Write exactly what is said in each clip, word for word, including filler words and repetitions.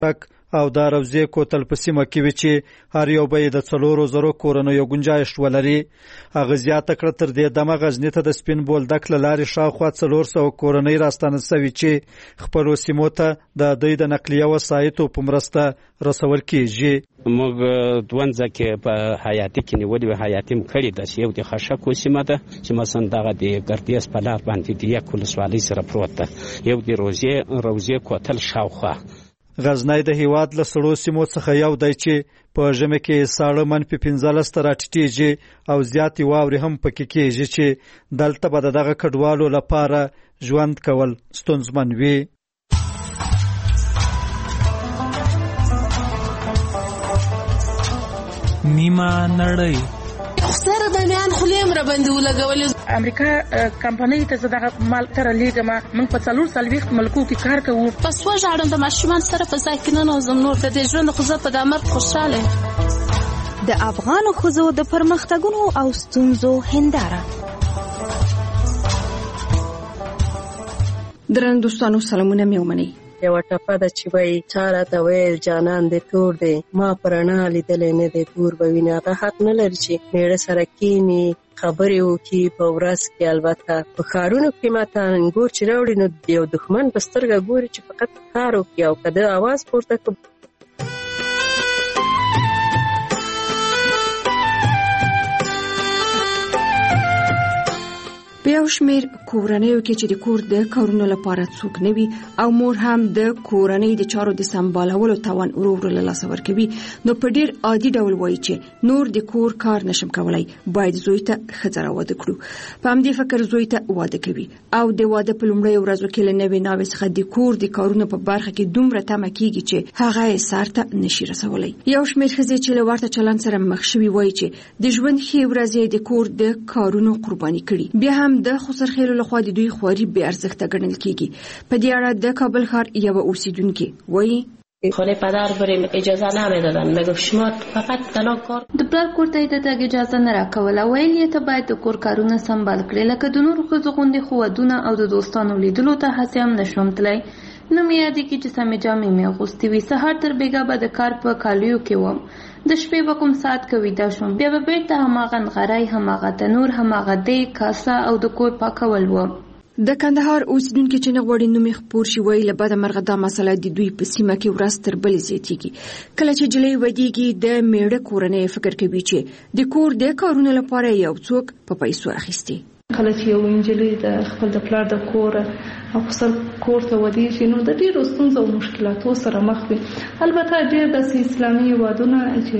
او د روضې کوتل په سیمه کې وی چې هر یو به د څلورو زرو کورنیو گنجایش ولري. هغه زیاته کړه تر دې دمه غزنی ته د سپین بولدک له لارې شاوخوا څلور سوه کورنۍ راستانه شوي چې خپلو سیمو ته د دوی د نقلیه وسایطو په مرسته رسول کیږي. موږ دونځه کې په حیاتي کې نیولې وه، حیاتي م کړې ده چې یو د خشکو سیمه ده چې مثلا دغه د ګردیز په لار باندې د یک ولسوالۍ سره پروت ده، یو د روضې روضې کوتل شاوخوا. غزنی د هیواد له سړو سیمو څخه یو دی چې په ژمي کې ساړه منفي پنځلس ته راټیټېږي او زیاتې واورې هم پکې کېږي چې دلته به د دغه کډوالو لپاره ژوند کول ستونزمن وي. نیمه نړۍ سره د نیان خلیم را باندې ولګولې. امریکا کمپنۍ ته زړه مال تر لیګه ما من په څلور سلويخت ملکو کې کار کوو. پس وژاړم د ماشومان سره په ځای کې نه نوزم نور د دې ژوند خو زه په دامر خوشاله. د افغان ښځو د پرمختګونو او ستونزو هنداره. درنو دوستانو سلامونه مې ومنئ. یو ټپه ده چې وایي چا راته ویل جانان دې تور دی، ما په رڼا لیدلی نه دی تور به ویني. هغه حق نه لري چې میړه سره کیني خبرې وکړي په ورځ کې. البته په ښارونو کې ماته انګور چې راوړي نو یو دښمن په سترګه ګوري چې فقط کار وکړي او که ده اواز پورته کړي. په یو شمېر کورنیو کې چې د کور د کارونو لپاره څوک نه وي او مور هم د کورنۍ د چارو د سمبالولو توان ورو ورو له لاسه ورکوي، نو په ډېر عادي ډول وایي چې نور د کور کار نشم کولی، باید زوی ته ښځه راواده کړو. په همدې فکر زوی ته واده کوي او د واده په لومړیو ورځو کې له نوې ناوې څخه د کور د کارونو په برخه کې دومره تمه کېږي چې هغه یې سر ته نشي رسولی. یو شمېر ښځې چې له ورته چلند سره مخ شوي وایي چې د ژوند ښې ورځې د کور د کارونو قرباني کړي. بیا هم د خسرخېلو لخوا د دوی خواري بې ارزښته ګڼل کېږي. په دې اړه د کابل ښار یوه اوسیدونکې وایي خانه پدر بریم اجازه نمیدادن، میگفت شما فقط تنها کار. د پلار کور ته د تګ اجازه نه راکوله، ویل یې ته باید د کور کارونه سمبال کړې، لکه د نورو ښځو غوندې خو ودونه او د دوستانو لیدلو ته هسې هم نشوم تللی. نه مې یادېږي چې سمې جامې مې اغوستې وي. سهار تر بېګا به د کار په کالیو کې وم، د شپې به کوم ساعت کې ویده شوم، بیا به بېرته هماغه نغری، هماغه تنور، هماغه دیګ، کاسه او د کور پاکول و. د کندهار اوسیدونکي چې نه غواړي نوم یې خپور شي وایي له بده مرغه دا مسله د دوی په سیمه کې ورځ تر بلې زیاتېږي. کله چې جلۍ ودېږي د میړه کورنۍ فکر کوي چې د کور د کارونو لپاره یو څوک په پیسو اخیستي. کله چې یو نجلۍ د خپل د پلار د کور او خپل کور ته ودېږي نو د ډېرو ستونزو او مشکلاتو سره مخ وي. البته ډېر داسې اسلامي هېوادونه چې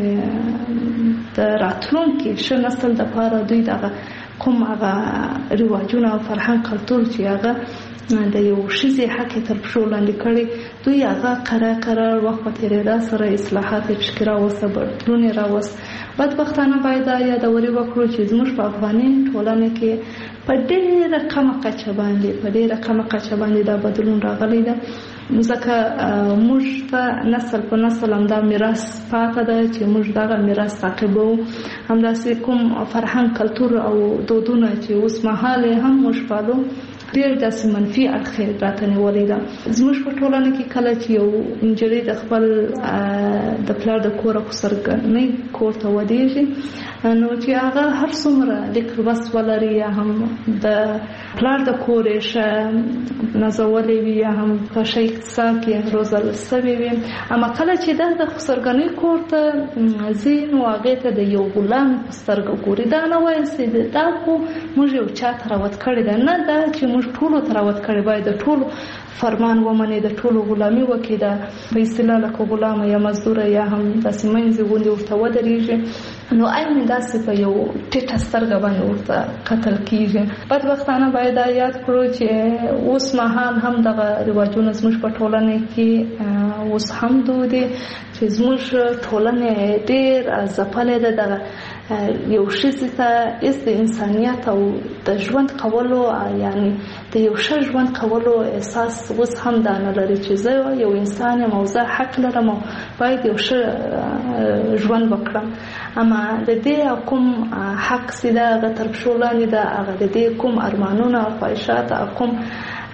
د راتلونکي ښه نسل دپاره دوی دغه کوم هغه رواجونه او فرهنګ کلتور چې هغه د یو ښځې حق یې تر پښو لاندې کړی، دوی هغه قرار قرار وخت په تېرېدا سره اصلاحات یې پکې راوسته، بدلون یې راوست. بدبختانه باید دا یادوري وکړو چې زموږ په افغاني ټولنه کې په ډېره کمه کچه باندې په ډېره کمه کچه باندې دا بدلون راغلی ده. ځکه موږ ته نسل په نسل همدا میراث پاته ده چې موږ دغه میراث تعقیبوو. همداسې کوم فرهنګ کلتور او دودونه چې اوس مهال هم موږ پالو ډېر داسې منفي اړخ یې راته نیولی ده. زموږ په ټولنه کې کله چې یو نجلۍ د خپل د پلار د کور او خسرګنۍ کور ته ودېږي نو چې هغه هر څومره لیک لوست ولري یا هم د پلار د کور یې ښه نازولی وي یا هم په ښه اقتصاد کې روزل سوی وي، اما کله چې دا د خسرګنۍ کور ته ځي نو هغې ته د یو غلام په سترګه ګوري. دا نه وایي چې دا خو موږ یو چا ته راوت کړې ده، نه، دا چې موږ ټولو ته راوت کړې، باید د ټولو فرمان ومني، د ټولو غلامي وکړي، د په اصطلاح لکه غلامه یا مزدوره یا هم داسې منځې غوندې ورته ودرېږي، نو عین داسې په یو ټیټه سترګه باندې ورته کتل کېږي. بدبختانه باید دا یاد کړو چې اوس مهال هم دغه رواجونه زموږ په ټولنه کې اوس هم دود دي چې زموږ ټولنه ډېر ځپلې ده. دغه یو ښځې ته هېڅ د انسانیت او د ژوند کولو یعنی د یو ښه ژوند کولو احساس اوس هم دا نه لري چې زه یو انسان یم او زه حق لرم او باید یو ښه ژوند وکړم. اما د دې کوم حق چې ده هغه تر پښو لاندې ده، هغه د دې کوم ارمانونه او خواهشات او کوم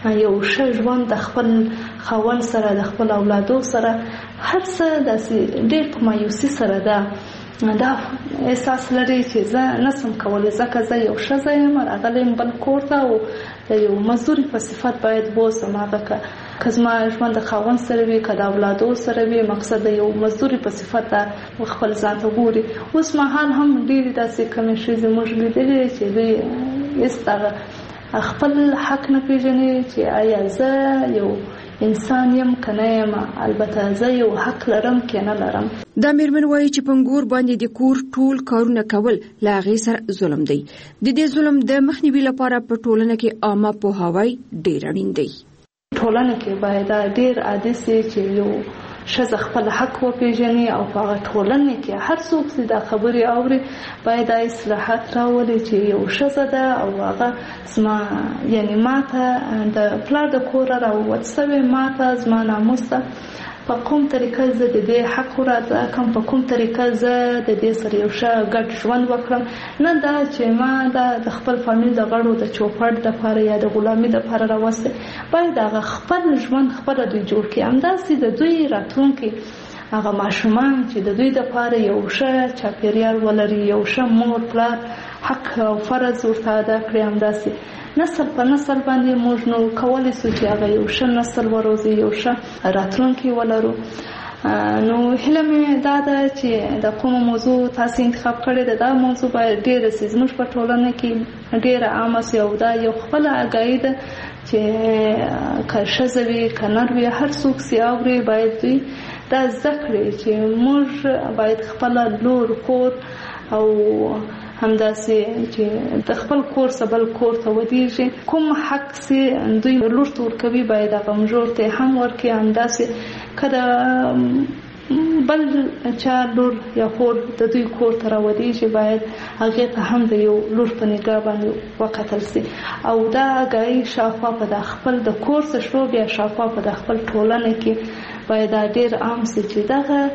یو ښه ژوند د خپل خاوند سره د خپل اولادو سره هر څه داسې ډېر په مایوسي سره ده دا احساس لري چې زه نسم کولی ځکه زه یو ښځه یم راغلی یم بل کور ته او د یو مزدوري په صفت باید بوځم هغه که که زما ژوند د خاوند سره وي که د اولادو سره وي مقصد د یو مزدوري په صفت خپل ځان ته ګوري. اوس مهال هم ډېرې داسې کمې ښځې موږ لیدلې چې دوی هېڅ دغه خپل حق نه پېژني چې آیا زه یو انسان یم که نه یم، البته زه یو حق لرم که نه لرم. دا مېرمن وایي چې پنګور باندې د کور ټول کارونه کول له هغې سره ظلم دی. د دې ظلم د مخنیوي لپاره په ټولنه کې عامه پوهاوی ډېر اړین دی. ټولنه کې باید دا ډېر عادي سي چې یو ښځه خپل حق وپېژني او په هغه ټولنه کې هر څوک چې دا خبرې اوري باید دا اصلاحات راولي چې یو ښځه ده او هغه زما یعنی ماته د پلار د کوره راووت سوې ماته زما ناموس ده په کوم طریقه زه د دې حق راته کوم په کوم طریقه زه د دې سره یو ښه ګډ ژوند وکړم، نه دا چې ما دا د خپل فامیل د غړو د چوپړ دپاره یا د غلامي دپاره راوستې، باید هغه خپل ژوند خپله دوی جوړ کړي. همداسې د دوی راتلونکي هغه ماشومان چې د دوی دپاره یو ښه چاپېریال ولري، یو ښه مور پلار حق او فرض ورته ادا کړي، همداسې نسل په نسل باندې موږ نو کولی سو چې هغه یو ښه نسل وروزي، یو ښه راتلونکی ولرو. نو هیله مې دا ده چې د کومه موضوع تاسو انتخاب کړې ده دا موضوع باید ډېره سي زموږ په ټولنه کې ډېره عامه سي او دا یو خپله اګاهي ده چې که ښځه وي که نر وي هر څوک سي اوري باید دوی دا زده کړي چې موږ باید خپله لور کور او همداسې چې د خپل کور څخه بل کور ته ودیږي کوم حق سي دوی لور ته ورکوي باید هغه مژور ته هم ورکړي. همداسې که د بل چا لور یا خور د دوی کور ته راودیږي باید هغې ته هم د یو لور په نګاه باندې وکتل سي او دا اګاهي شاوخوا په د خپل د کور څخه شروع بیا شاوخوا په د خپل ټولنه کې باید دا ډېر عام سي چې دغه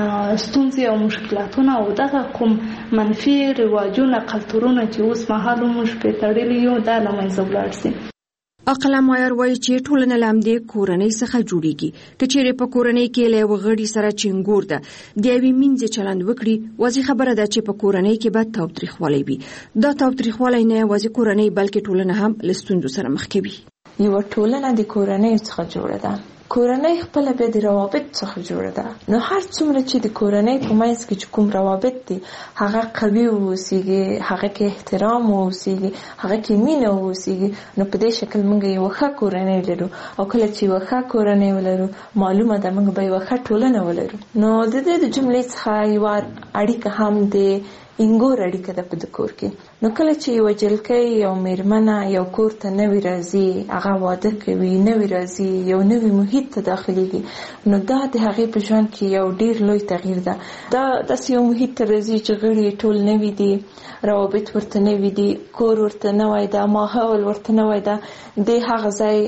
ستونزې او مشکلاتونه او دغه کوم منفي رواجونه کلتورونه چې اوس مهال موږ پرې تړلي یو دا له منځه ولاړ سي. عقله مایر وایي چې ټولنه له همدې کورنۍ څخه جوړیږي. که چیرې په کورنۍ کې له یوه غړي سره چینګور ده د یوې مینځې چلند وکړي، واضح خبره ده چې په کورنۍ کې به تاوتریخوالی وي. دا تاوتریخوالی نه یوازې کورنۍ بلکې ټولنه هم له ستونزو سره مخ کوي. یوه ټولنه د کورنۍ څخه جوړه ده، کورنۍ خپل بیا د روابط څخه جوړه ده. نو هر څومره چې د کورنۍ په منځ کې چې کوم روابط دي هغه قوي واوسیږي، هغه کې احترام واوسیږي، هغه کې مینه واوسیږي، نو په دې شکل موږ یوه ښه کورنۍ لرو او کله چې یوه ښه کورنۍ ولرو معلومه ده موږ به یوه ښه ټولنه ولرو. نو د دې د جملې څخه یوه اړیکه هم د انګور اړیکه ده په د کور کې. نو کله چې یوه جلکۍ یو میرمنه یو کور ته نوی راځي، هغه واده کوي، نوی راځي، یو نوی محیط ته داخليږي، نو دا د هغې په ژوند کې یو ډیر لوی تغییر ده. دا داسې یو محیط ته راځي چې غړي ټول نوي دي، روابط ورته نوي دي، کور ورته نوی ده، ماحول ورته نوی ده. د هغه ځای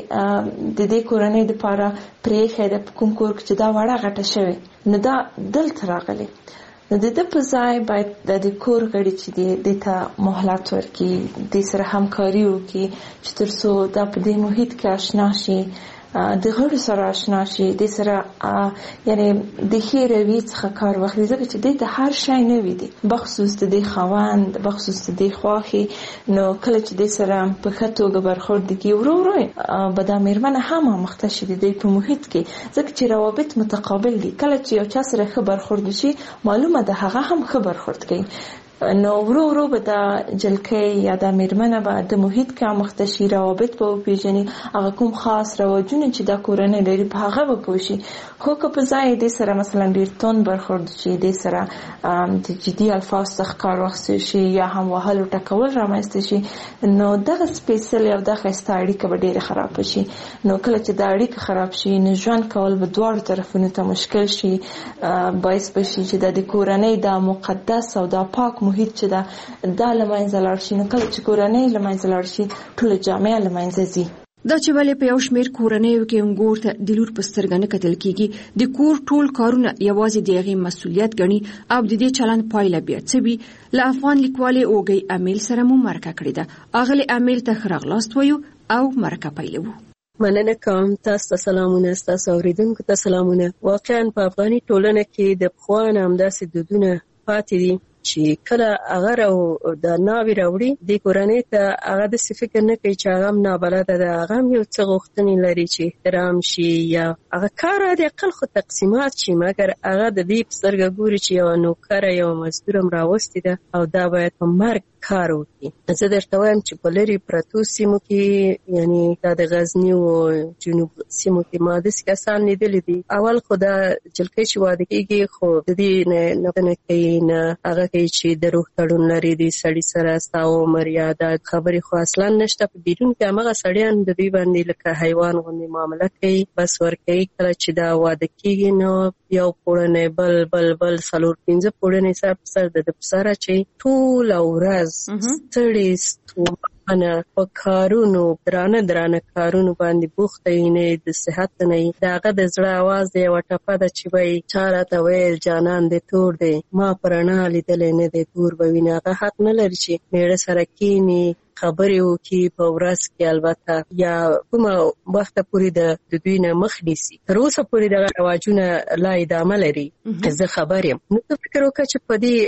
د دې کورنۍ دپاره پرېښی ده په کوم کور کې چې دا وړه غټه شوې، نو دا دلته راغلی. نو د ده په ځای باید د کور غړي چې دی دې ته مهلت ورکړي، دې سره همکاري وکړي چې تر څو دا په دې محیط کې آشنا شي، د غړو سره آشنا شي، دې سره یعنی د ښې رویې څخه کار واخلي، ځکه چې دې ته هر شی نوي دي، بخصوص د دې خاوند، بخصوص د دې خواښې. نو کله چې دې سره په ښه توګه برخورد وکړي ورو ورو به دا مېرمنه هم آموخته شي د دې په محیط کې، ځکه چې روابط متقابل دي. کله چې یو چا سره ښه برخورد وشي معلومه ده هغه هم ښه برخورد کوي. نو ورو ورو به دا جلکۍ یا دا مېرمنه به د محیط کې آموخته شي، روابط به وپېژني، هغه کوم خاص رواجونه چې دا کورنۍ لري په هغه به پوه شي. خو که په ځای دې سره مثلا ډېر توند برخورد شي، دې سره د جدي الفاظ څخه کار واخیستل شي یا هم وهل او ټکول رامنځته شي، نو دغه سپېڅلې او دغه ښایسته اړیکه به ډېره خرابه شي. نو کله چې دا اړیکه خراب شي نو ژوند کول به دواړو طرفونو ته مشکل شي، باعث به شي چې د کورنۍ دا مقدس او دا پاک محیط چې دا دا له منځه لاړ شي. نو کله چې کورنۍ له منځه لاړ شي ټوله جامعه له منځه ځي. دا چې ولې په یو شمېر کورنیو کې انګور ته د لور په سترګه نه کتل کېږي، د کور ټول کارونه یوازې د هغې مسؤلیت ګڼي او د دې چلند پایله بیا څه وي. له افغان لیکوالې اوږۍ امیل سره مو مرکه کړې ده. اغلې امیل ته ښه راغلاست وایو او مرکه پیلوو. مننه کوم. تاسو ته سلامونه، تاسو اوریدونکو ته سلامونه. واقعا په افغاني ټولنه کې د پخوانه همداسې دودونه پاتې دي چې کله هغه او د ناوی راوړي د کورنۍ ته هغه د فکر نه کوي چې هغه نابلده ده، هغه یو څه غوښتنې لري چې احترام شي یا هغه کار د اقل خو تقسیمات شي، مګر هغه د دې په سترګه ګوري چې یو نوکر یو مزدور هم راوستي ده او دا باید په مرګ کار وکړي. زه درته وایم چې په لرې پرتو سیمو کې، یعنی دا د غزني او جنوب سیمو کې ما داسې کسان لیدلي دي. اول خو دا جلکۍ چې واده کېږي خو د دې نه نه کوي نه هغه کوي چې د روح تړون لري د سړي سره ستا عمر یا دا خبرې خو اصلا نشته. په بیرون کې هماغه سړیان د دوی باندې لکه حیوان غوندې معامله کوي، بس ورکوي. کله چې دا واده کېږي نو یو پوړنی بل بل بل څلور پنځه پوړنی سر په سر د په سره چې ټوله ورځ ستړي ستومانه په کارونو درانه درانه کارونو باندې بوخته وي، نه د صحت نه وي. د هغه د زړه اواز د یوه ټپه ده چې وایي چا راته ویل جانان دې تور دی، ما په رڼا لیدلی نه دی تور به ویني. هغه حق نه لري چې میړه سره کینی خبرې وکړي په ورځ کې، البته یا کومه وخته پورې د دوی نه مخ نیسي. تر اوسه پورې دغه رواجونه لا ادامه لري. زه خبر یم. نو ته فکر وکړه چې په دې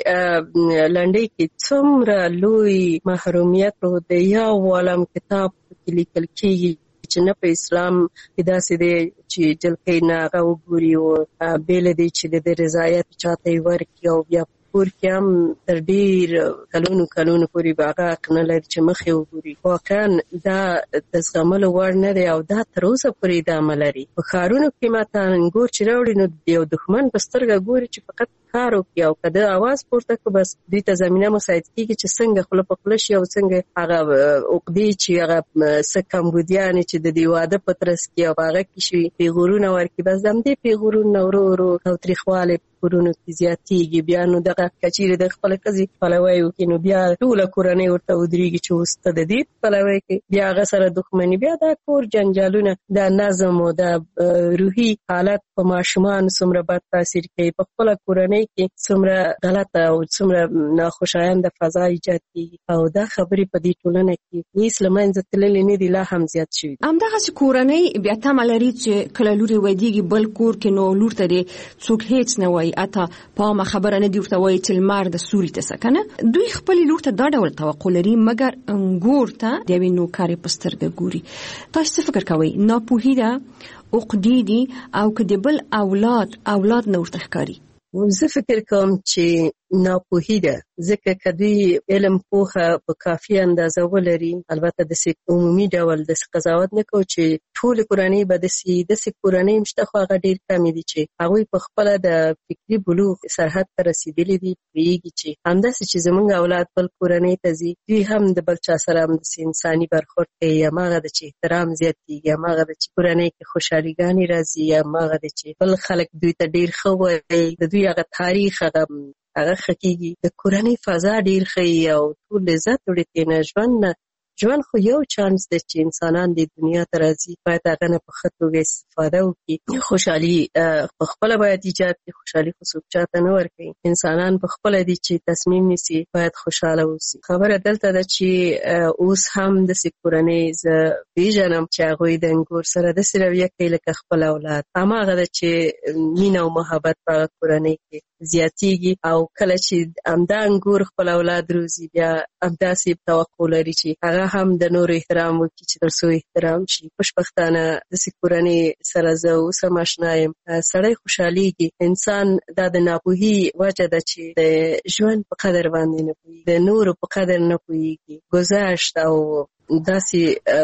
لنډۍ کې څومره لوی محرومیت د یو عالم کتاب کې لیکل کېږي چې نه په اسلام کې داسې دی چې جلکۍ نه هغه وګوري او بېله دی چې د رضایت چاته یې ورکړي او بیا کور کې هم تر ډېر کلونو کلونو پورې به هغه حق نه لري چې مخې وګوري. واقعا دا د زغملو وړ نه دی او دا تر اوسه پورې ادامه لري. په ښارونو کې ماته انګور چې راوړي نو د یو دښمن په سترګه ګوري چې فقط کار وکړي او که د اواز پورته کړو بس دوی ته زمینه مساعد کېږي چې څنګه خوله په خوله شي او څنګه هغه عقدې چې هغه څه کمبودیانې چې د دې واده په ترڅ کې او هغه کې شي پیغورونه ورکړي، بس د همدې پیغورونه ورو ورو تاوتریخوالی کورونو کې زیاتېږي. بیا نو دغه کچېرې د خپله ښځې پلوی وکړي نو بیا ټوله کورنۍ ورته ودرېږي چې اوس ته د دې پلوی کوي، بیا هغه سره دښمني، بیا دا کور جنجالونه، دا نظم او دا روحي حالت په ماشومان څومره بد تاثیر کوي. په خپله کورنۍ کې څومره غلطه او څومره ناخوشایند فضا ایجاد کېږي او دا خبرې په دې ټولنه کې هېڅ له منځه تللې نه دي، لا هم زیات شوي دي. همدغسې کورنۍ بیا تمه لري چې کله لور یې ودېږي بل کور کې نو لور ته دې څوک هېڅ نه وایي، حتی په عامه خبره نه دي ورته وایي چې لمر د سوري ته څه که نه. دوی خپلې لور ته دا ډول توقع لري، مګر انګور ته د یوې نوکرې په سترګه ګوري. تاسو څه فکر کوئ؟ ناپوهي ده، عقدې دي او که د بل اولاد اولاد نه ورته ښکاري؟ زه فکر کوم چې ناپوهي ده، ځکه که دوی علم پوهه په کافي اندازه ولري، البته داسې عمومي ډول داسې قضاوت نه کوو چې ټولې کورنۍ به داسې داسې کورنۍ هم شته، خو هغه ډېر کمې دي چې هغوی په خپله د فکري بلوغ سرحد ته رسېدلي دي، پوهېږي چې همداسې چې زموږ اولاد بل کورنۍ ته ځي دوی هم د بل چا سره همداسې انساني برخورد کوي، هماغه ده چې احترام زیاتېږي، هماغه ده چې کورنۍ کې خوشحاليګانې راځي، هماغه ده چې بل خلک دوی ته ډېر ښه وایي، د دوی هغه تاریخ هغه هغه ښه کېږي، د کورنۍ فضا ډېر ښه او ټول عزت وړي ترېنه. ژوند نه ژوند خو یو چانس دی چې انسانان د دنیا ته راځي، باید هغه نه په ښه توګه استفاده وکړي. خوشحالي په خپله باید ایجاد کړي، خوشحالي خو څوک چاته نه ورکوي. انسانان په خپله دي چې تصمیم نیسي باید خوشحاله اوسي. خبره دلته ده چې اوس هم داسې کورنۍ زه پېژنم چې هغوی د انګور سره داسې رویه کوي لکه خپل اولاد. هماغه ده چې مینه او محبت په هغه کورنۍ کې زیاتېږي او کله چې همدا انګور خپل اولاد روزي بیا همداسې توقع لري چې هغه هم د نورو احترام وکړي چې تر څو احترام شي. خوشبختانه داسې کورنۍ سره زه اوس هم اشنا یم. سړی خوشحالېږي. انسان دا د ناپوهي وجه ده چې د ژوند په قدر باندې نه پوهېږي، د نورو په قدر نه پوهېږي، گذشت او داسې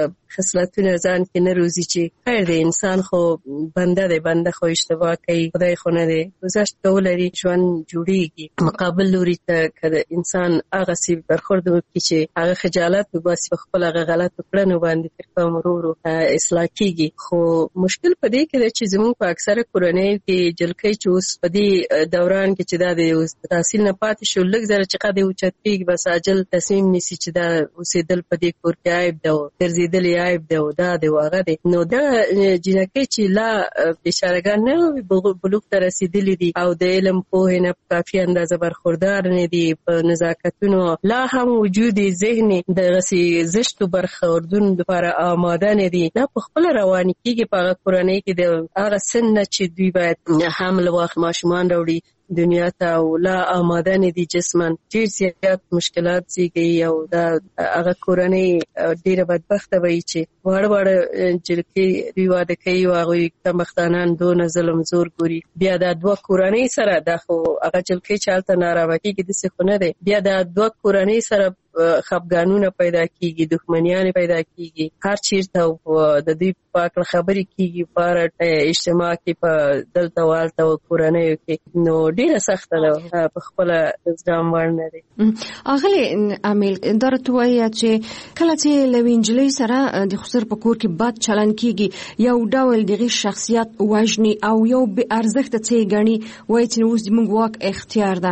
خصلتونه ځان کې نه روزي چې خیر دی انسان خو بنده دی، بنده خو اشتباه کوي، خدای خو نه دی. گذشت کولري ژوند جوړېږي. مقابل لوري ته که انسان هغسې برخورد وکړي چې هغه خجالت وباسي په خپل هغه غلطو کړنو باندې فکر کوم ورو ورو اصلاح کېږي. خو مشکل په دې کې دی چې زموږ په اکثره کورنیو کې جلکۍ چې اوس په دې دوران کې چې دا د تحصیل نه پاتې شو لږ ذره چې قد یې اوچت کېږي بس عاجل تصمیم نیسي چې دا اوسېدل په دې کور کې عیب ده او ګرځېدل یې عیب دی او دا دی هغه دی. نو دا جنکۍ چې لا بشارګان نه بلوغ ته رسیدلي دي او د علم پوهې نه کافي اندازه برخوردار نه دي، په نزاکتونو لا هم وجود ذهني د غسي زشتو برخوردون لپاره آماده نه دي، دا په خپل رواني کېږي په هغه کورنۍ کې د هغه سن نه چې دوی باید حمل واخلي، ماشومان راوړي دنیا ته او لا آماده نه دي جسمن، ډېر زیات مشکلات زیږي او دا هغه کورنۍ ډېره بدبخته وي چې واړه واړه جلکې دوی واده کوي او هغوی کمبختانان دونه ظلم زور ګوري. بیا دا دوه کورنۍ سره دا خو هغه جلکې چې هلته ناروا کېږي داسې خو نه دی، بیا دا دوه کورنۍ سره خفګانونه پیدا کیږي، دښمنیانې پیدا کیږي، هر چیرته د دوی په اړه خبرې کیږي په اجتماع کې، په دلته والته او کورنیو کې. نو ډیره سخته ده، په خپل زغم وړ نه دی. اغلی امیل دا راته وایي چې کله چې له نجلۍ سره د خسر په کور کې بد چلند کیږي، یو ډول دغه شخصیت وژني او یو بې ارزښته څه ګڼي، وایي چې اوس زموږ واک اختیار ده.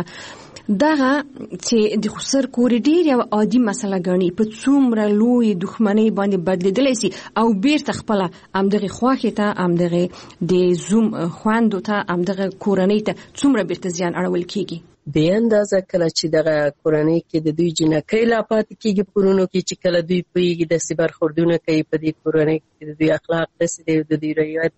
دغه چې د خسر کور ډیر یو عادي مسله ګڼي، په څومره لوی دښمنۍ باندې بدلیدلی سي او بیرته خپله همدغې خواښې ته، همدغې د زوم خویندو ته، همدغه کورنۍ ته څومره بیرته زیان اړول کیږي. بې اندازه کله چې دغه کورنۍ کې د دوی جنکۍ لا پاتې کېږي کورونو کې، چې کله دوی پوهېږي داسې برخوردونه کوي په دې کورنۍ کې، د دوی اخلاق داسې دی، د دوی رویت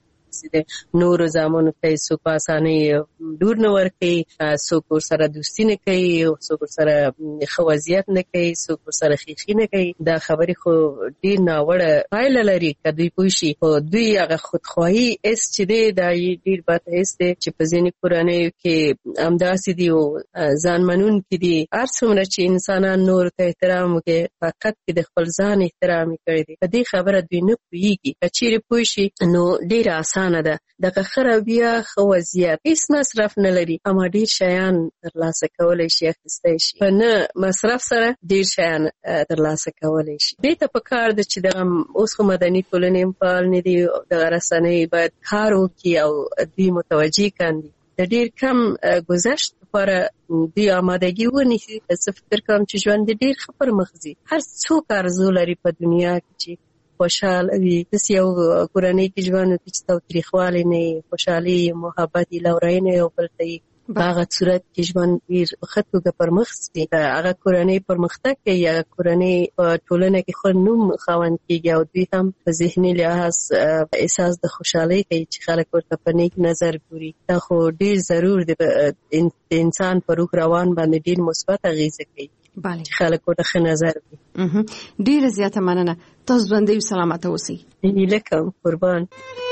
نورو زامنو ته څوک په اسانۍ لور نه ورکوي، څوک ورسره دوستي نه کوي، څوک ورسره ښه وضعیت نه کوي، څوک ورسره ښیښي نه کوي. دا خبرې خو ډېر ناوړه پایله لري که دوی پوه شي. خو دوی هغه خودخواهي حس چې دی دا ډېر بد حس دی چې په ځینې کورنیو کې همداسې دي او ځان منونکي دي. هر څومره چې انسانان نورو ته احترام وکړي، فقط کې د خپل ځان احترام یې کړی دی. په دې خبره دوی نه پوهېږي. که چیرې پوه شي نو ډېره اسانه ده. دغه ښه رویه، ښه وضعیت، هېڅ مصرف نه لري، اما ډېر شیان ترلاسه کولی شي، اخیستی شي. په نه مصرف سره ډېر شیان ترلاسه کولی شي. دې ته په کار ده چې دغه اوس خو مدني ټولنې هم فعال نه دي، دغه رسنۍ باید کار وکړي او دوی متوجه کاندي. د ډېر کم ګذشت لپاره دوی آمادګي ونیسي. زه فکر کوم چې ژوند د ډېر ښه پر مخ ځي. هر څوک آرزو لري په دنیا کې چې خوشحال وي. داسې یو کورنۍ کې ژوند وکړي چې تاوتریخوالی نه وي، خوشحالي، محبت، لورینه یو بل ته وي. په هغه صورت کې ژوند ډېر ښه توګه پرمخ ځي. هغه کورنۍ پرمختګ کوي، هغه کورنۍ په ټولنه کې ښه نوم خاوند کېږي او دوی هم په ذهني لحاظ احساس د خوشحالۍ کوي چې خلک ورته په نیک نظر ګوري. دا خو ډېر ضرور دی، د انسان په روح روان باندې ډېر مثبت اغېزه کوي چې خلک ورته ښه نظر وي. ډېره زیاته مننه. تاسو ژوندی او سلامته اوسئ. هیله کوم. قربان.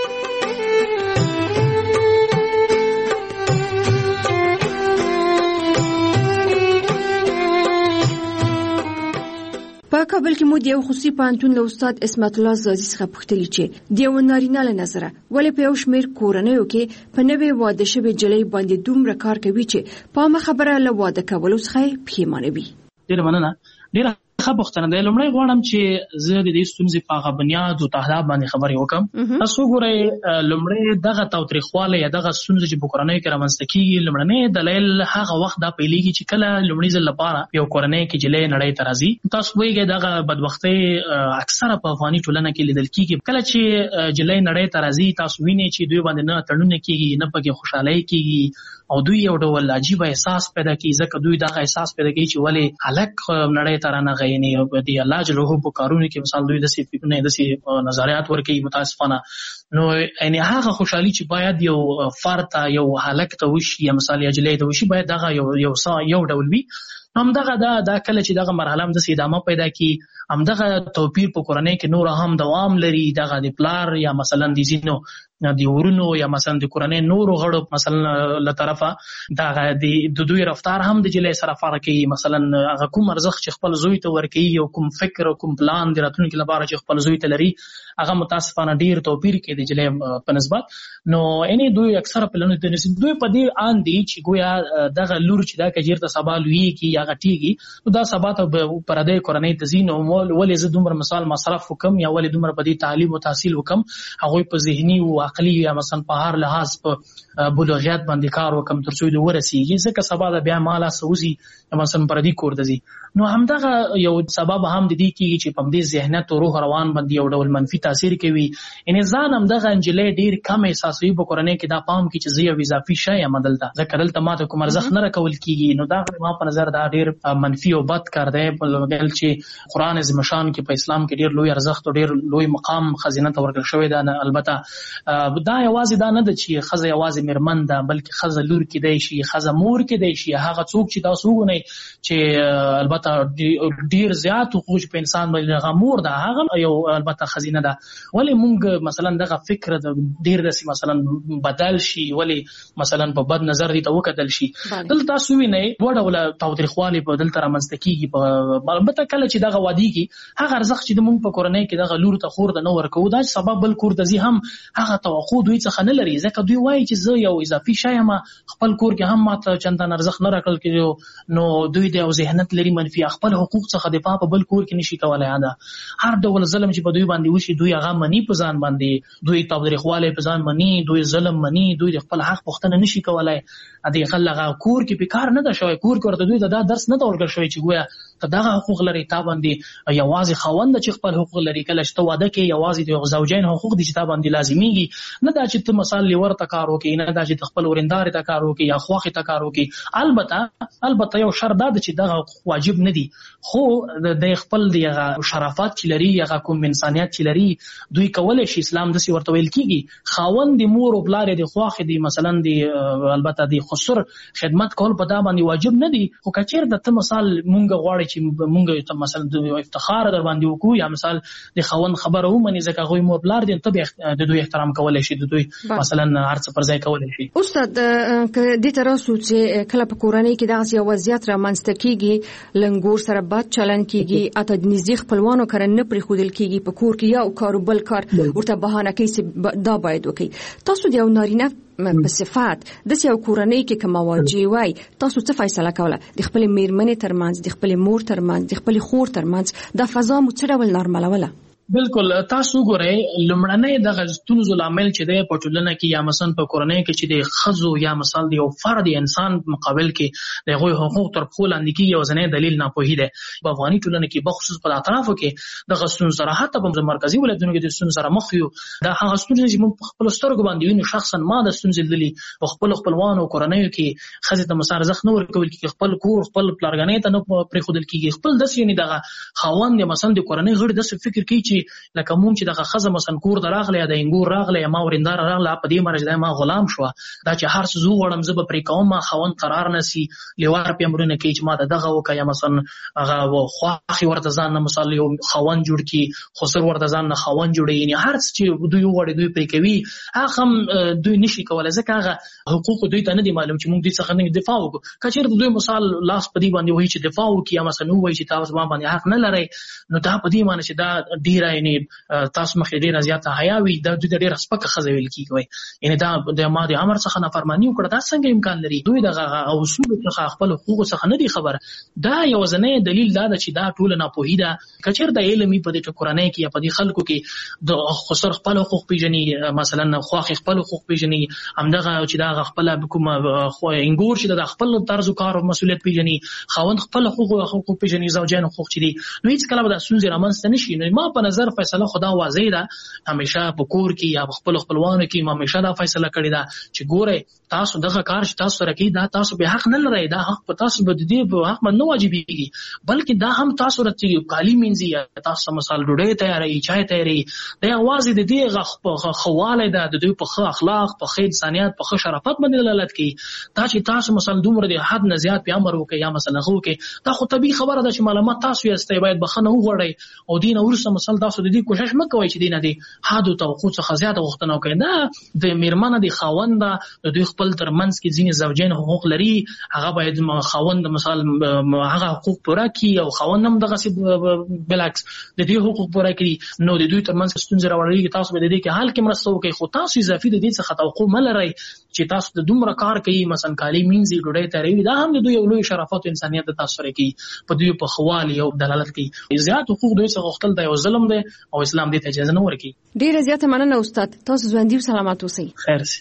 په کابل کې مو د یو خصوصي پوهنتون له استاد اسمت الله زازي څخه پوښتلي چې د یو نارینه له نظره ولې په یو شمېر کورنیو کې په نوې واده شوې نجلۍ باندې دومره کار کوي چې په عامه خبره له واده کولو څخه یې پښیمانه وي. ډېره مننه. ډېره ښه پوښتنه ده. لومړی غواړم چې زه د دې ستونزې په هغه بنیاد او تهداب باندې خبرې وکړم. تاسو وګورئ، لومړی دغه تاوتریخوالی یا دغه ستونزې چې په کورنیو کې رامنځته کېږي، لومړنی دلیل هغه وخت دا پیلېږي چې کله لومړي ځل لپاره یو کورنۍ کې نجلۍ نړۍ ته راځي. تاسو پوهېږئ دغه بدبختۍ اکثره په افغاني ټولنه کې لیدل کېږي. کله چې نجلۍ نړۍ ته راځي، تاسو وینئ چې دوی باندې نه تړونونه کېږي، نه پکې خوشحالۍ کېږي او دوی یو ډول عجیبه احساس پیدا کوي، ځکه دوی دغه احساس پیدا کوي چې ولې هلک نړۍ ته رانغی. یعنې د الله جل جلاله په کارونو کې مثال دوی داسې فکرونه، داسې نظریات ورکوي متاسفانه. نو یعنې هغه خوشحالي چې باید یو فرد ته، یو هلک ته وشي یا مثال یا نجلۍ ته وشي، باید دغه یو یو یو ډول وي. همدغه دا دا کله چې دغه مرحله هم داسې ادامه پیدا کړي، همدغه توپیر په کورنۍ کې نور هم دوام لري. دغه د پلار یا مثلا د ځینو د ورونو یا مثلا د کورنۍ نورو غړو مثلا له طرفه دغه د دوی رفتار هم د نجلۍ سره فرق کوي. مثلا هغه کوم ارزښت چې خپل زوی ته ورکوي او کوم فکر او کوم پلان د راتلونکي لپاره چې خپل زوی ته لري، هغه متاسفانه ډېر توپیر کوي د نجلۍ په نسبت. نو یعنې دوی اکثره پلانونه دوی په دې آن دي چې ګویا دغه لور چې دا که چېرته سبا لویېږي یا غټېږي، نو دا سبا ته پردۍ کورنۍ ته ځي، نو ولې زه دومره مثال مصرف وکم یا ولې دومره په دې تعلیم او تحصیل وکم، هغوی په ذهني او عقلي یا مثلا په هر لحاظ په بلوغیت باندې کار وکم تر څو دوی ورسیږي، ځکه سبا د بیا مالا سوزي مثلا پر دې کور دزي. نو همدغه یو سبب هم د دې کېږي چې په دې ذهنیت او روح روان باندې یو ډول منفي تاثیر کوي. ان ځان هم دغه انجلې ډیر کم احساسوي په کورنۍ کې دا پام کې چې زه یو اضافي شی یم دلته، ځکه دلته ماته کوم ارزښت نه راکول کېږي. نو دا ما په نظر دا ډیر منفي او بد کار دی، بل چې قرآن عظیم شان کې په اسلام کې ډیر لوی ارزښت او ډیر لوی مقام خزینه ته ورکړل شوی دی. البته دا یوازې دا نه ده چې ښځه یوازې میرمن ده، بلکې ښځه لور کېدی شي، ښځه مور کېدی شي، هغه څوک چې تاسو وګورئ چې البته ډیر زیات حقوق په انسان باندې غمور ده، هغه یو البته خزینه ده. ولې موږ مثلا دغه فکر د ډیر داسې مثلا بدل شي، ولې مثلا په بد نظر دي ته وکتل شي. دلته تاسو وینئ دوه ډوله تاوتریخوالي په دلته رامنځته کېږي. په البته کله چې دغه وادېږي هغه ارزښت چې موږ په کورنۍ کې دغه لور ته خور ته نه ورکوو، دا سبب بل کور ته ځي هم هغه توقع دوی څخه نه لري، ځکه دوی وایي چې زه یو اضافي شی یم، خپل کور کې هم ماته چندان ارزښت نه راکړل کېږي. نو دوی د یو ذهنیت لري منفي، خپل حقوق څخه دفاع په بل کور کې نشي کولی. دا هر ډول ظلم چې په دوی باندې وشي دوی هغه مني په ځان باندې، دوی تاوتریخوالی په ځان مني، دوی ظلم مني، دوی د خپل حق پوښتنه نشي کولی. د هغه کور کې په کار نه ده شوی، کور کې ورته دوی د دا درس نه ده ورکړل شوی چې ګویا ته دغه حقوق لري، تا باندې یوازې خاوند چې خپل حقوق لري. کله چې ته واده کوې یوازې د زوجین حقوق دي چې تا باندې لازمیږي، نه دا چې ته مثال لیور ته کار وکړې، نه دا چې ته خپل ورندارې ته کار وکړې یا خوښې ته کار وکړې. البته البته یو شرط دا ده چې دغه حقوق واجب نه دي، خو د خپل دغه شرافت چې لري، هغه کوم انسانیت چې لري، دوی کولی شي. اسلام داسې ورته ویل کېږي خاوند د مور او پلار د خوښې دي، مثلا د البته د خسر خدمت کول په دا باندې واجب نه دي. خو که چېرته ته مثال مونږ غواړئ چې مونږ ته مثلا د افتخار در باندې وکړو یا مثال د خاوند خبره ومني ځکه هغوی مور پلار دي، ته د دوی احترام کولی شي، د دوی مثلا هر څه پر ځای کولی شي. استاد که دې ته راسو چې کله په کورنۍ کې دغسې یو وضعیت رامنځته کېږي، لنګور سره بد چلند کېږي، اته د نږدې خپلوانو کره نه پرېښودل کېږي، په کور کې یو کار او بل کار ورته بهانه کوي چې دا باید وکړي. تاسو د یو نارینه په صفات د یو کورنۍ کې که مواجه وای، تاسو څه فیصله کوله د خپلې میرمنې ترمنځ، د خپلې مور ترمنځ، د خپلې خور ترمنځ؟ دا فضا مو څه ډول نارملوله؟ بالکل تاسو ګورئ لومړنی دغه ستونزو لامل چې دی په ټولنه کې یا مثلا په کورنۍ کې چې د ښځو یا مثال د یو فرد انسان مقابل کې د هغوی حقوق تر پښو لاندې کېږي، یوازینی دلیل ناپوهي دی. په افغاني ټولنه کې بخصوص په اطرافو کې دغه ستونزې سره، حتی په مرکزي ولایتونو کې د ستونزې سره مخ یو. دا هغه ستونزې چې موږ په خپلو سترګو باندې وینو. شخصا ما د ستونزې لیدلې په خپلو خپلوانو کورنیو کې، ښځې ته مثلا ارزښت نه ورکول کېږي، خپل کور خپل پلارګنۍ ته نه پرېښودل کېږي، خپل داسې یعنې دغه خاوند یا مثلا د کورنۍ غړي داسې فکر کوي چې لکه موږ چې دغه ښځه مثلا کور ته راغله یا د انګور راغله یا ما ورنداره راغله، په دې معنی چې ما غلام شوه، دا چې هر څه زه وغواړم زه به پرې کوم، ما خاوند قرار نه سي، لیوار پې امرونه کوي چې ما د دغه وکړه، یا مثلا هغه خواښې ورته ځان نه مثال یو خاوند جوړ کړي، خسر ورته ځان نه خاوند جوړوي. یعنې هر څه چې دوی وغواړي دوی پرې کوي، هغه هم دوی نشي کولی ځکه هغه حقوق دوی ته نه دي معلوم چې موږ دوی څخه نه دفاع وکړو. که چېرته دوی مثال لاس په دې باندې وایي چې دفاع وکړي یا مثلا ووایي چې تاسو ما باندې حق نه لرئ، نو دا په دې معنی چې دا ډېره یعنې تاسو مخې ډېره زیاته حیا وي، دا دوی ته ډېره سپکه ښځه ویل کېږي. یعنې دا د ما د امر څخه نافرماني وکړه، دا څنګه امکان لري؟ دوی دغه اصولو څخه خپل حقوقو څخه نه دي خبر. دا یوازینی دلیل دا ده چې دا ټوله ناپوهي ده. که چېرته علم وي په دې کورنۍ کې یا په دې خلکو کې د خسر خپل حقوق پېژني، مثلا خواښې خپل حقوق پېژني، همدغه چې دا خپله کومه انګور چې د خپل طرز کار او مسؤلیت پېژني، خاوند خپل حقوق حقوق پېژني، زوجین حقوق چې دي، نو هېڅکله به دا ستونزې رامنځته نه شي. نو ما په نظر فیصله خو دا واضح ده، همیشه په کور کې یا په خپلو خپلوانو کې ما همیشه دا فیصله کړې ده چې ګورئ تاسو دغه کار چې تاسو سره کوي دا تاسو به حق نه لرئ، دا حق په تاسو به د دې په حق باندې نه واجبېږي، بلکې دا هم تاسو راته کالي مینځي یا تاسو مثال ډوډۍ تیاروي، چای تیاروي، دا یوازې د دې ښه والی ده، د دوی په ښه اخلاق، په ښه انسانیت، په ښه شرافت باندې دلالت کوي. دا چې تاسو مثلا دومره د حد نه زیات پې امر وکړئ یا مثلا هغه وکړئ، دا خو طبیعي خبره ده چې معلومات تاسو یاستئ، باید بخښنه وغواړئ او دې نه وروسته مثلا دا تاسو د دې کوشش مکوئ چې دینه د حد او توقع څخه زیاته غوښتنه وکړي. دا د میرمنه د خاوند د دوی خپل ترمنځ کې ځینې زوجین حقوق لري، هغه باید خاوند مثال هغه حقوق پوره کړي او خاوند هم دغه بلعکس د دې حقوق پوره کړي. نو د دوی ترمنځ ستونزې راوړي، تاسو به د دې کې حل کې مرسته وکړئ، خو تاسو اضافي د دې څخه توقع مه لرئ چې تاسو د دومره کار کوي، مثلا کالي مینځي، ډوډۍ تیاروي، دا هم د دوی یو لوی شرافت او انسانیت د تاسو سره کوي، په دوی په خوالي او دلالت کوي. زیات حقوق دوی څخه غوښتل دا یو ظلم دی او اسلام دې ته اجازه نه ورکوي. ډیره زیاته مننه استاد، تاسو ژوندي او سلامات اوسئ. خیر سي.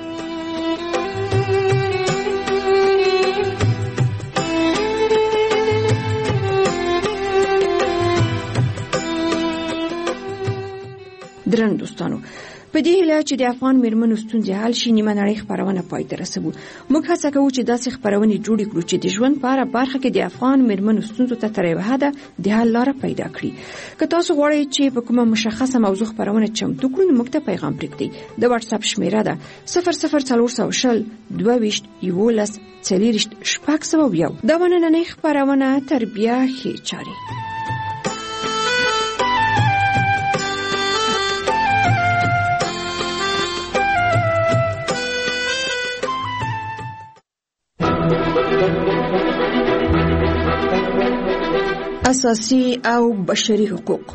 درن دوستانو، په دې هیله چې د افغان میرمنو ستونزې حل شي، نیمه نړۍ خپرونه پای ته رسوو. موږ هڅه کوو چې داسې خپرونې جوړې کړو چې د ژوند په هره برخه کې د افغان میرمنو ستونزو ته تر یوه حده د حل لاره پیدا کړي. که تاسو غواړئ چې په کومه مشخصه موضوع خپرونه چمتو کړو، نو موږ ته پیغام پرېږدئ. د واتس اپ شمیره ده صفر صفر څلور سوه شل دوه ویشت یولس څلېرویشت شپږ سوه یو. دا به نننۍ خپرونه تربیه ښې چارې. اساسي او بشري حقوق.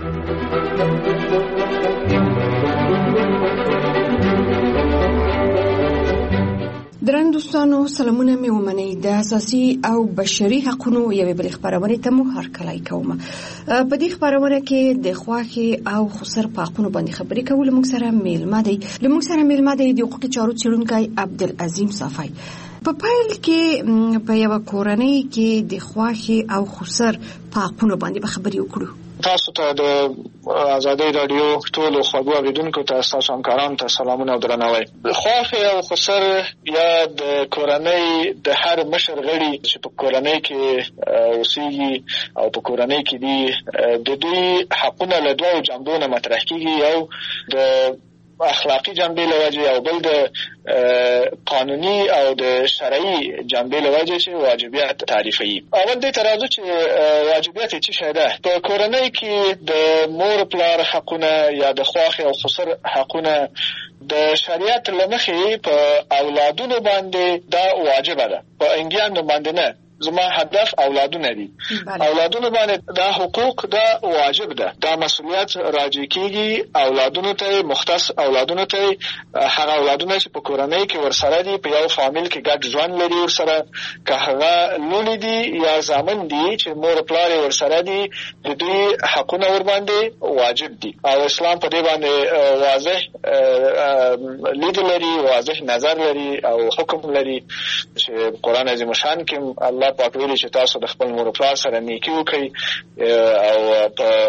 درن دوستانو، سلامونه مې ومنئ. د اساسي او بشري حقوقو یوې بلې خپرونې ته مو هرکلی کوم. په دې خپرونه کې د خواښې او خسر په حقوقو باندې خبرې کول. موږ سره میلمه دی له موږ سره میلمه دی د حقوقي چارو څېړونکی عبدالعظیم صافی. په پایل کې په یو کورنۍ کې د خواښې او خسر په حقوقو باندې به خبرې وکړو. تاسو ته د آزادۍ رادیو ټولو خوږو اوریدونکو ته، تاسو همکارانو ته سلامونه او درناوی. خواښې او خسر یا د کورنۍ د هر مشر غړي چې په کورنۍ کې اوسېږي او په کورنۍ کې دي، د دوی حقونه له دوو جنبو نه مطرح کېږي، یو د اخلاقی جنبې له وجې او بل د قانوني او د شرعي جنبې له وجې چې واجبیت تعریفوي. اول دې ته راځو چې واجبیت څه شی ده. په کورنۍ کې د مور پلار حقونه یا د خواښې او خسر حقونه د شریعت له مخې په اولادونو باندې دا واجبه ده، په انګیانو باندې نه. زما هدف اولادونه دي. اولادونه باندې دا حقوق دا واجب ده، دا مسؤلیت راجع کیږي اولادونو ته، مختص اولادونو ته، هغه اولادونه چې په کورنۍ کې ورسره دي، په یو فامیل کې ګډ ژوند لري ورسره، که هغه لوڼې دي یا زامن دي چې مور پلار یې ورسره دي، د دوی حقونه ورباندې واجب دي. او اسلام په دې باندې واضح لید لري، واضح نظر لري او حکم لري چې قرآن عظیم شان کې الله پاک ویلي چې تاسو د خپل مور پلار سره نیکي وکړئ، او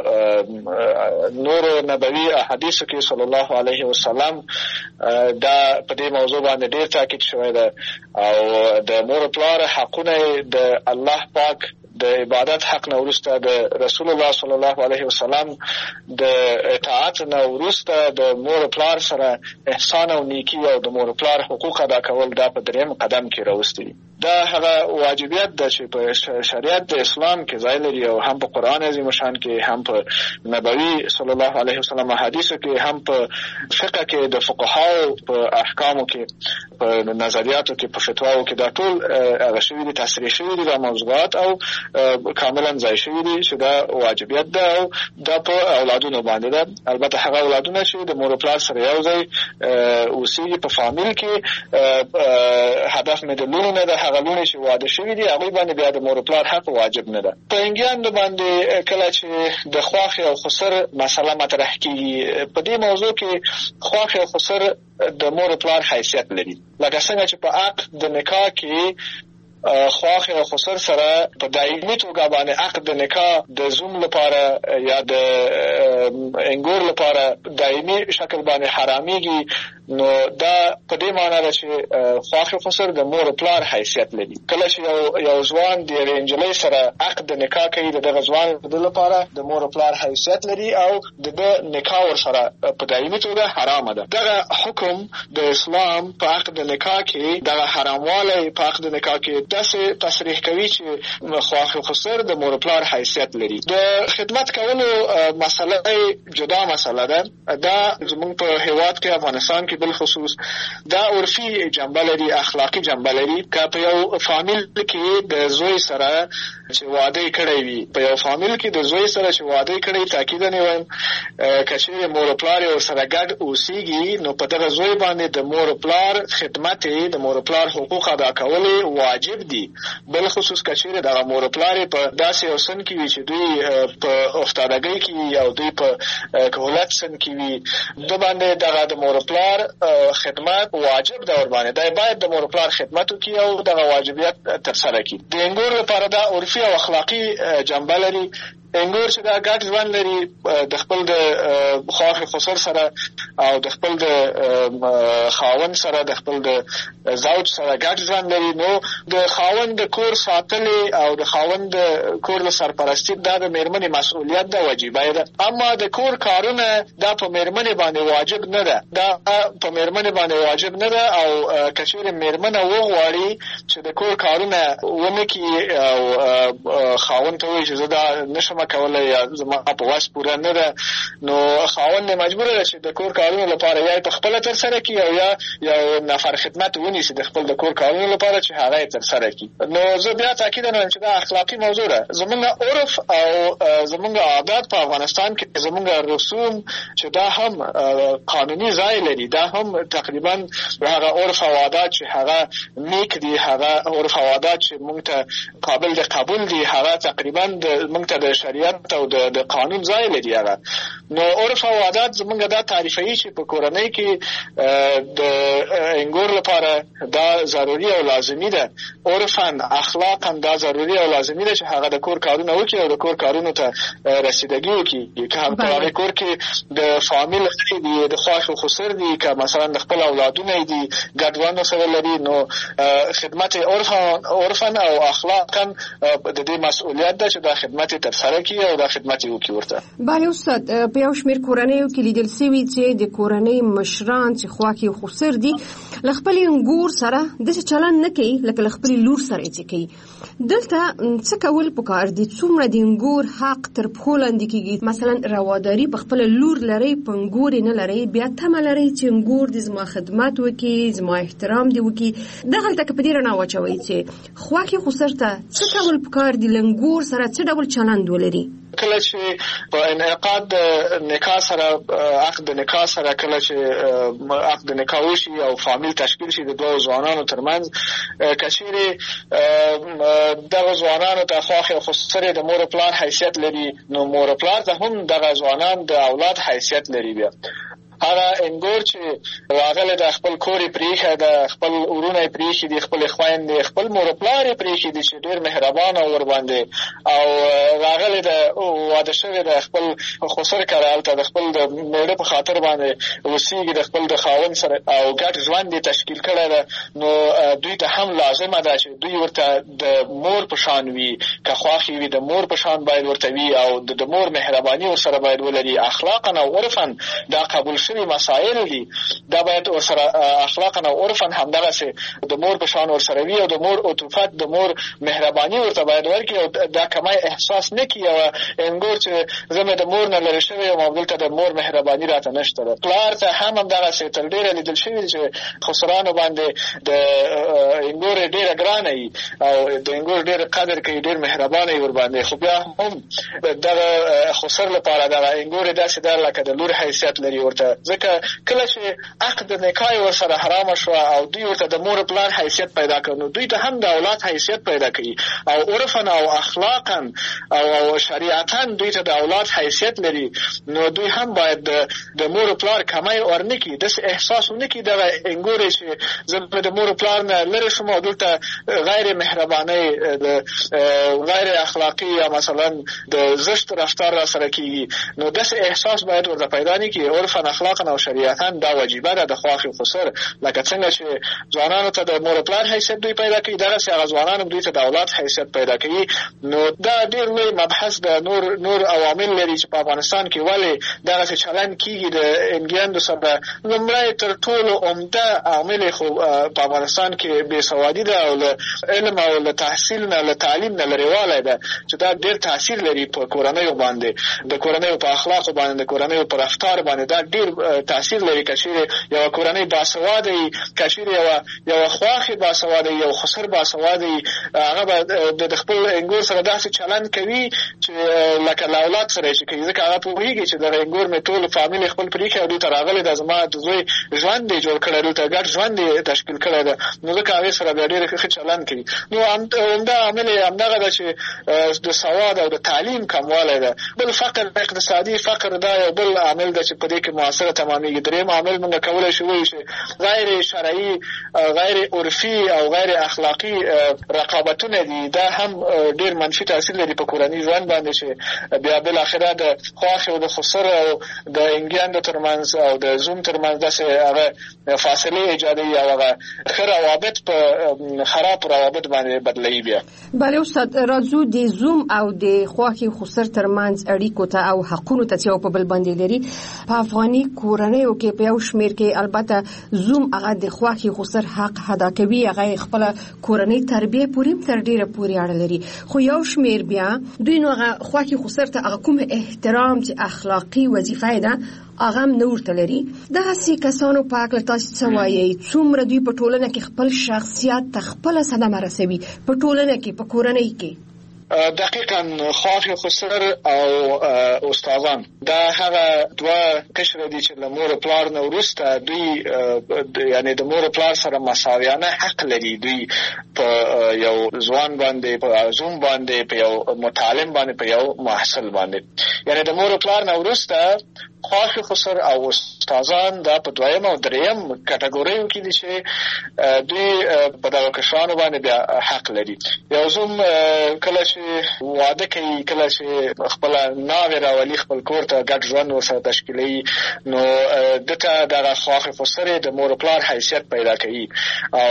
په نورو نبوي احادیثو کې صلی الله علیه وسلم دا په دې موضوع باندې ډېر تاکید شوی ده. او د مور پلار حقونه د الله پاک د عبادت حق نه وروسته، د رسول الله صلی الله علیه وسلم د اطاعت نه وروسته د مور پلار سره احسان او نیکی او د مور پلار حقوق ادا کول، دا په دریم قدم کې راوستي. دا هغه واجبیت ده چې په شریعت د اسلام کې ځای لري، او هم په قرآن عظیم شان کې، هم په نبوي صلی الله علیه وسلم حدیثو کې، هم په فقه کې د فقهاو په احکامو کې، په نظریاتو کې، په فتواو کې، دا ټول هغه شوي دي، تصریح شوي دي دا موضوعات، او کاملا ځای شوي دي چې دا واجبیت ده او دا په اولادونو باندې ده. البته هغه اولادونه چې د مور پلار سره یو ځای اوسېږي په فامیل کې، هدف مې د لوڼو نه ده، هغه لوڼې چې واده شوي دي هغوی باندې بیا د مور پلار حق واجب نه ده. په انګیانو باندې کله چې د خواښې او خسر مسله مطرح کېږي، په دې موضوع کې خواښې او خسر د مور پلار حیثیت لري، لکه څنګه چې په عقد د نکاح کې خواښې او خسر سره په دایمي توګه باندې عقد د نکاح د زوم لپاره یا د انګور لپاره دایمي شکل باندې حرامېږي، نو دا په دې معنی ده چې خواخ خسر د مور پلار حیثیت لري. کله چې یو یو ځوان د انجلۍ سره عقد نکاح کوي د دغه ځوان د لپاره د مور پلار حیثیت لري او د نکاح ور سره په دایمي توګه حرام ده. دغه حکم د اسلام په عقد نکاح کې دغه حراموالی په عقد نکاح کې داسې تصریح کوي چې خواخ خسر د مور پلار حیثیت لري. د خدمت کولو مسله جدا مسله ده. دا زموږ په هیواد کې افغانستان کې بل خصوص دا عرفي جنبه لري، اخلاقی جنبه لري. که په یو فامیل کې د زوی سره چې واده کړی وي، په یو فامیل کې د زوی سره چې واده کړی تاکید نه وایم که چېرې مور پلار یې ورسره ګډ اوسېږي نو په دغه زوی باندې د مور پلار خدمت د مور پلار حقوق ادا کول واجب دي. بل خصوص که چېرې دغه مور پلار په داسې یو سن کې وي چې دوی په افتادګۍ کې وي او دوی په کهولت سن کې وي، د باندې دغه د مور پلار خدمت واجب ده ور باندې. دا باید د مور پلار خدمت وکړي او دغه واجبیت ترسره کړي. د انګور لپاره دا عرفي او اخلاقی جنبه لري. انګور چې دا ګډ ژوند لري د خپل د خواخ خسر سره او د خپل د خاوند سره د خپل د زوج سره ګډ ژوند لري، نو د خاوند د کور ساتلې او د خاوند د کور د سرپرستی دا د میرمنې مسؤلیت ده، واجبه ده. اما د کور کارونه دا په میرمنې باندې واجب نه ده، دا په میرمنې باندې واجب نه ده. او که چېرې میرمنه وغواړي چې د کور کارونه ونه کړي او خاوند ته وایي چې زه دا نشم کولای یا زما په واس پوره نه ده، نو خاوند مجبور دی چې د کور کارونو لپاره یا په خپل تر سره کړي او یا یو نفر خدمت ونیسي د خپل د کور کارونو لپاره چې هغه تر سره کړي. نو زه بیا تاکید نه چې دا اخلاقی موضوع ده. زمونږ عرف او زمونږ عادات په افغانستان کې زمونږ رسوم چې دا هم قانوني ځای لري، دا هم تقریبا هغه عرف او عادات چې هغه نیک دي، هغه عرف او عادات چې موږ ته قابل د قبول دي، هغه تقریبا موږ ته د شریعت او د قانون ځای لري. هغه نو عرف او عادات زمونږ دا تعریفوي چې په کورنۍ کې د انګور لپاره دا ضروري او لازمي ده. عرفاً اخلاقاً دا ضروري او لازمي ده چې هغه د کور کارونه وکړي او د کور کارونو ته رسیدګي وکړي. که هم په کور کې د فامیل دي، د خواخ خسر دي، که مثلا د خپل اولادونه دي ګډوانو سره لري، نو خدمت عرفاً او اخلاقاً د دې مسؤلیت ده چې دا خدمت ترسره کړي او دا خدمت وکړي ورته. بله استاد، په یو شمېر کورنیو کې لیدل سوي چې د کورنۍ مشران چې خواخ خسر دي له خپل انګور سره داسې چلند نه کوي لکه له خپلې لور سره چې کوي. دلته څه کول پکار دي؟ څومره د انګور حق تر پښو لاندې کېږي؟ مثلا رواداري په خپله لور لرئ، په انګور یې نه لرئ، بیا تمه لرئ چې انګور دې زما خدمت وکړي، زما احترام دې وکړي. دغلته که په دې رڼا واچوئ چې خواخ خسر ته څه کول پکار دي، له انګور سره څه ډول چلند ولري؟ کله چې په انعقاد نکاح سره عقد نکاح سره کله چې عقد نکاح وشي او فامیل تشکیل شي د دوه ځوانانو ترمنځ، که چېرې دغه ځوانانو ته خواخ خسر د مور پلار حیثیت لري، نو مور پلار ته هم دغه ځوانان د اولاد حیثیت لري. بیا هغه انګور چې راغلی د خپل کور یې پرېښی ده، خپل ورونه یې پرېښي دي، خپلې خویندې، خپل مور پلار یې پرېښي دي چې ډېر مهربانه ورباندې، او راغلی د واده شوی د خپل خسر کره هلته د خپل د مېړه په خاطر باندې اوسېږي، د خپل د خاوند سره او ګډ ژوند یې تشکیل کړی ده. نو دوی ته هم لازمه ده چې دوی ورته د مور په شان وي، که خواښ وي د مور په شان باید ورته وي او د مور مهرباني ورسره باید ولري. اخلاقا او عرفا دا قبول شوي مسائل دي، دا باید ورسره اخلاقا او عرفا همدغسې د مور په شان ورسره وي او د مور عطوفت، د مور مهرباني ورته باید ورکړي او دا کمی احساس نه کړي او انګور چې زه مې د مور نه لرې شوی یم او دلته د مور مهرباني راته نشته ده. پلار ته هم همدغسې تر ډېره لیدل شوي دي چې خسرانو باندې د انګور ډېره ګرانه وي او د انګور ډېر قدر کوي، ډېر مهربانه وي ورباندې، خو بیا هم دغه خسر لپاره دغه انګور داسې ده لکه د لور حیثیت لري ورته. ځکه کله چې عقد نکاح ورسره حرامه شوه او دوی ورته د مور پلار حیثیت پیدا کړ، نو دوی ته هم د اولاد حیثیت پیدا کوي او عرفا او اخلاقا او شریعتا دوی ته د اولاد حیثیت لري. نو دوی هم باید د مور پلار کمی ورنه کړي، داسې احساس ونه کړي دغه انګورې چې زه د مور پلار نه لرې شوم او دلته غیر مهربانۍ، غیر اخلاقي یا مثلا د زشت رفتار را سره کېږي، نو داسې احساس باید ورته پیدا نه کړي. عرفا اخلاقا او شریعتا دا وجیبه ده د خواخي خسر لکه څنګه چې ځوانانو ته د مور پلار حیثیت دوی پیدا کوي دغسې هغه ځوانان دوی ته د اولاد حیثیت پیدا کوي. نو دا ډېر لوی مبحث د نور نور عوامل لري چې په افغانستان کې ولې دغسې چلند کېږي د انګیاندو سره. لومړی تر ټولو عمده عامل خو په افغانستان کې بېسوادي ده او له علم او له تحصیل نه له تعلیم نه لرېوالی ده چې دا ډېر تاثیر لري په کورنیو باندې د کورنیو په اخلاقو باندې د کورنیو په رفتار باندې دا ډېر تاثیر لري. که چېرې یوه کورنۍ باسواده وي که چېرې یوه یوه خواښې باسواده وي یو خسر باسواده وي هغه به د خپل انګور سره داسې چلند کوي چې لکه له اولاد سره یې چې کوي ځکه هغه پوهېږي چې دغه انګور مې ټول فامیل یې خپل پرېښی او دلته راغلی ده زما د زوی ژوند یې جوړ کړی دلته ګډ ژوند یې تشکیل کړی ده نو ځکه هغې سره بیا ډېر ښه چلند کوي. نو عمده عامل یې همدغه ده چې د سواد او د تعلیم کموالی ده. بل فقر اقتصادي فقر دا یو بل عامل ده چې په دې کې مؤثره تمامېږي. درېیم عامل موږ کولی شو وایو چې غیر شرعي غیر عرفي او غیر اخلاقي رقابتونه دي دا هم ډېر منفي تاثیر لري په کورني ژوند باندې چې بیا بالاخره د خواښې او د خسر او د انګیاندو ترمنځ او د زوم ترمنځ داسې هغه فاصلې ایجادوي او هغه ښه روابط په خراب روابط باندې بدلوي. بیا بله استاد راځو د زوم او د خواښې خسر ترمنځ اړیکو ته او حقونو ته چې یو په بل باندې لري. په افغاني کورنیو کې په یو شمېر کې البته زوم هغه د خواښې خسر حق ادا کوي هغه خپله کورنۍ تربیه پورې هم تر ډېره پورې اړه لري خو یو شمېر بیا دوی نو هغه خواښې خسر ته هغه کوم احترام چې اخلاقي وظیفه یې ده هغه هم نه ورته لري. دغسې کسانو په هکله تاسې څه وایئ څومره دوی په ټولنه کې خپل شخصیت ته خپله صدمه رسوي په ټولنه کې په کورنۍ کې؟ دقیقاً خواښې خسر او استادان دا هغه دوه قشره دي چې له مور پلار نه وروسته دوی یعنې د مور پلار سره مساویانه حق لري. دوی په یو ځوان باندې په زوم باندې په یو متعلم باندې په یو محصل باندې یعنې د مور پلار نه وروسته خواښې خسر او استادان دا په دویم او دریم کټګوریو کې دي چې دوی په دغه کشرانو باندې بیا حق لري. یو زوم کله چې واده کوي کله چې خپله ناوې راولي خپل کور ته ګډ ژوند ورسره تشکیلوي نو دته دغه خواښې خسر د مور پلار حیثیت پیدا کوي او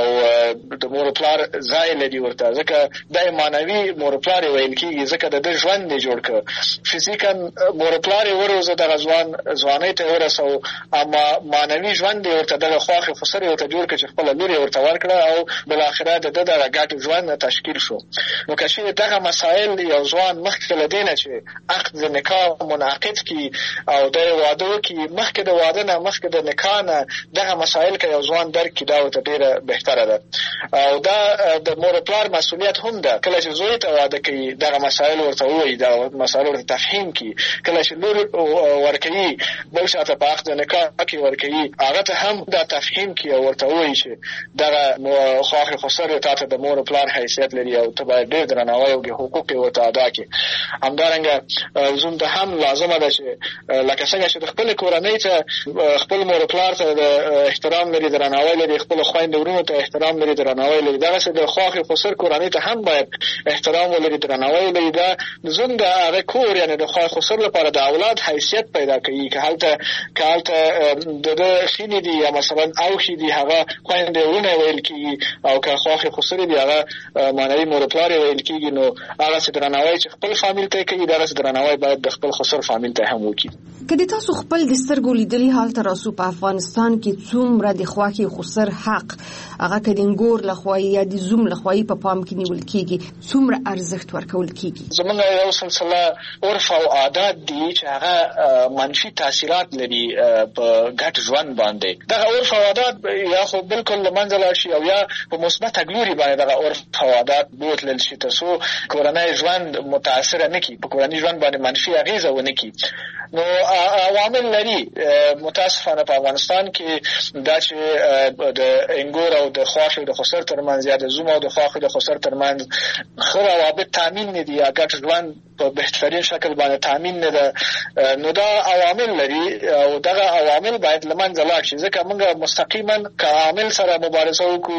د مور پلار ځای لري ورته ځکه دا معنوي مور پلار یې ویل کېږي ځکه د ده ژوند یې جوړ کړه. فزیکا مور پلار یې وروزه دغه ځوان ځوانۍ ته ورسو اما معنوي ژوند یې ورته دغه خواښې خسر یې ورته جوړ کړه چې خپله لور یې ورته ورکړه او بالاخره د ده دغه ګډ ژوند تشکیل شو. نو که چېرې دغه مسایل یو ځوان مخکې له دې نه چې عقد د نکاح منعقد کړي او د واده وکړي مخکې د واده نه مخکې د نکاح نه دغه مسایل که یو ځوان درک کړي دا ورته ډېره بهتره ده او دا د مور پلار مسؤلیت هم ده. کله چې زوی ته واده کوي دغه مسایل ورته ووایي دغه مسایل ورته تفهیم کړي. کله چې لور ورکوي بل چاته په عقد نکاح کې ورکوي هغه ته هم دا تفهیم کړي او ورته ووایي چې دغه خواښې خسر تا ته د مور پلار حیثیت لري او ته باید ډېر درناوی او حقوق یې ورته ادا کړي. همدارنګه زوم ته هم لازمه ده چې لکه څنګه چې د خپلې کورنۍ ته خپل مور پلار ته د احترام لري درناوی لري خپلو خویندو وروڼو ته احترام لري درناوی لري دغسې د خواښې خسر کورنۍ ته هم باید احترام ولري درناوی لري. دا زوم د هغه کور یعنې د خواښې خسر لپاره د اولاد حیثیت پیدا کوي. که هلته که هلته د ده خینې دي یا مثلا اوښې دي هغه خویندې وروڼه ویل کېږي او که خواښې خسر دي هغه معنوي مور پلار یې ویل کېږي نو هغسې درناوی چې خپل فامیل ته یې کوي دغسې درناوی باید د خپل خسر فامیل ته هم وکړي. که د تاسو خپل د سترګو لیدلي حال ته راسو په افغانستان کې څومره د خواښې خسر حق هغه که د انګور لخوا یا د زوم لخوا په پام کې نیول کېږي څومره ارزښت ورکول کېږي؟ زموږ یو سلسله عرف او عادات دي چې هغه منفي تاثیرات لري په ګډ ژوند باندې. دغه عرف او عادات یا خو بالکل له منځه لاړ شي او یا په مثبته ګلوري باندې دغه عرف او عادات بوتلل شي تر څو کورنی ژوند متاثره نه کړي په کورني ژوند باندې منفي اغېزه ونه کړي. نو عوامل لري متاسفانه په افغانستان کې دا چې د انګور او د خواښې او د خسر ترمنځ یا د زوم او د خواښې د خسر ترمنځ ښه روابط تامین نه دي یا ګډ ژوند په بهترین شکل باندې تامین نه ده. نو دا عوامل لري او دغه عوامل باید له منځه لاړ شي ځکه موږ مستقیما که عامل سره مبارزه وکړو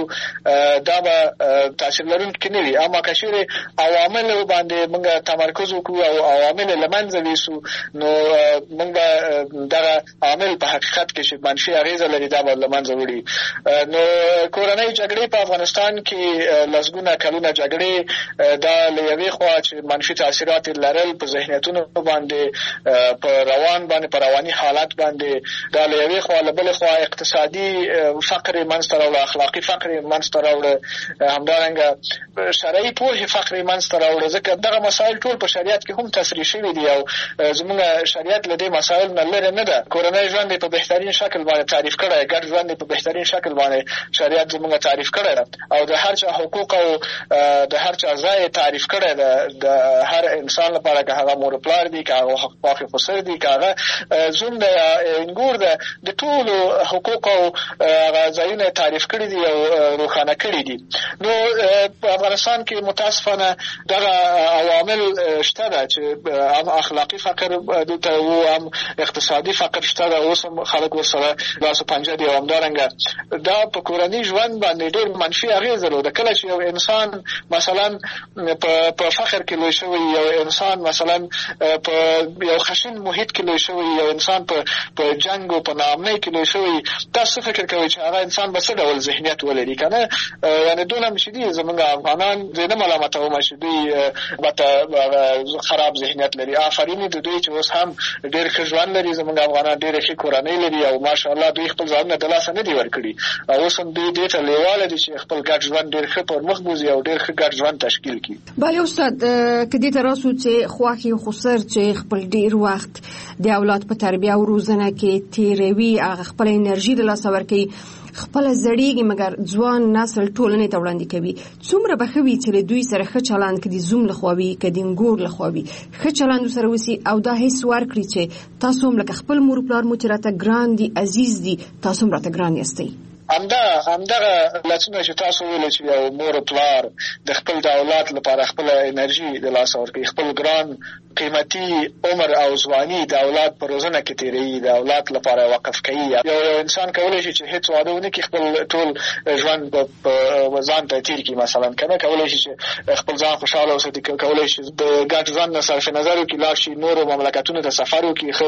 دا به تاثیر لرونکي نه وي. اما که چېرې عواملو باندې موږ تمرکز وکړو او عوامل له منځه ویسو نو موږ دغه عامل په حقیقت کې چې منفي اغیزه لري دا به له منځه وړي. نو کورنۍ جګړې په افغانستان کې لسګونه کلونه جګړې دا له یوې خوا چې منفي تاثیرات لرل په ذهنیتونو باندې، په روان باندې، په رواني حالت باندې، دا له یوې خوا. له بلې خوا اقتصادي فقر منځته راوړه، اخلاقي فقر منځته راوړه، همدارنګه شرعي پوهې فقر منځته راوړه، ځکه دغه مسایل ټول په شریعت کې هم تصریح شوي دي او زموږ شریعت له دې مسایل نه لرې نه ده. کورنۍ ژوند په بهترین شکل باندې تعریف کړی، ګډ ژوند په بهترین شکل باندې شریعت زموږ تعریف کړی ده او د هر چا حقوق او د هر چا ځای تعریف کړی ده. د هر انسان لپاره که هغه مور پلار دي، که هغه خواخ خسر دي، که هغه زوم ده یا انګور ده، د ټولو حقوق او هغه ځایونه تعریف کړي دي او روښانه کړي دي. نو په افغانستان کې متاسفانه دغه عوامل شته ده چې هم اخلاقي فقر دلته و، هم اقتصادي فقر شته ده، اوس هم خلک ورسره لاس و پنجه دي او همدارنګه دا په کورني ژوند باندې ډېر منفي اغېز درلوده. کله چې یو انسان مثلا په فقر کې لوی شوی، یو انسان مثلا په یو خشن محیط کې لوی شوی، یو انسان په جنګ او په ناامنۍ کې لوی شوی، تاسو فکر کوئ چې هغه انسان به څه ډول ذهنیت ولري که نه؟ یعنې دونه هم چې دي زموږ افغانان زه نه ملامتوم چې دوی البته خراب ذهنیت لري. آفرینې د دوی چې اوس هم ډېر ښه ژوند لري، زموږ افغانان ډېرې ښې کورنۍ لري او ماشاءالله دوی خپل ځانونه د لاسه نه دي ورکړي. اوس هم دوی دې ته لیواله دي چې خپل ګډ ژوند ډېر ښه پر مخ بوځي او ډېر ښه ګډ ژوند تشکیل کړي. بله استاد، که دې ته راسو چې خواښې خسر چې خپل ډېر وخت د اولاد په تربیه او روزنه کې تېروي، هغه خپله انرژي د لاسه ورکوي، خپله زړیږي مګر ځوان نسل ټولنې ته وړاندې کوي، څومره به ښه وي چې له دوی سره ښه چلند که د زوم لخوا وي که د انګور لخوا وي ښه چلند ورسره وسي او دا حس ورکړي چې تاسو هم لکه خپل مور پلار مو چې راته ګران دي، عزیز دي، تاسو هم راته ګران یاستئ. همدا همدغه لڅونه چې تاسو ویل چې یو مور پلار د خپل د اولاد لپاره خپل انرژي د لاسه ورکوي، خپل ګران قیمتي عمر او ځواني د اولاد په روزنه کې تیروي، د اولاد لپاره وقف کوي. یو یو انسان کولی شي چې هیڅ واده ونه کړي، خپل ټول ژوند په ځان ته تیر کړي مثلا، که نه کولی شي چې خپل ځان خوشحاله وساتي، کولی شي د ګډ ژوند نه صرف نظر وکړي، لاړ شي نورو مملکتونو ته سفر وکړي، ښه